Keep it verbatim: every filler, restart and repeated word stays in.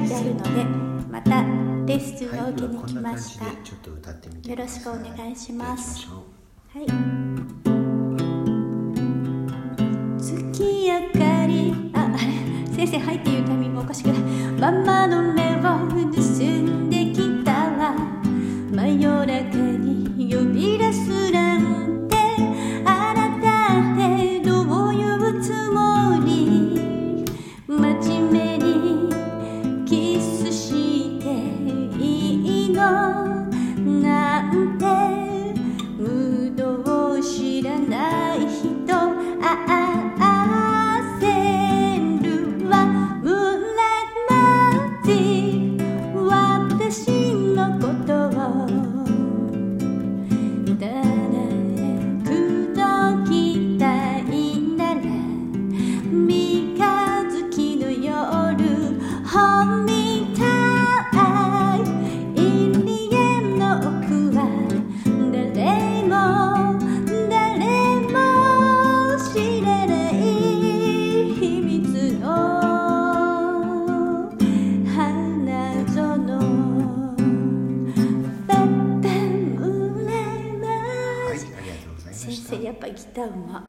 てあるので、またレッスンを受けに来ました。 はい、ちょっと歌ってみてよろしくお願いします。はい。月明かり、あ、あれ先生、はいっていうタイミングおかしくない。ママの目を盗んできたわ。真夜中に呼び出すなんて、あなたってどういうつもり？真面目にキスしていいのなんて、ムードを知らない人、ああ焦るわ。ムーランマジック、私のことをただくときたいなら、三日月の夜本みたい。入り江の奥は誰も誰も知らない秘密の花園。パッパンうらまし。先生やっぱギターうま。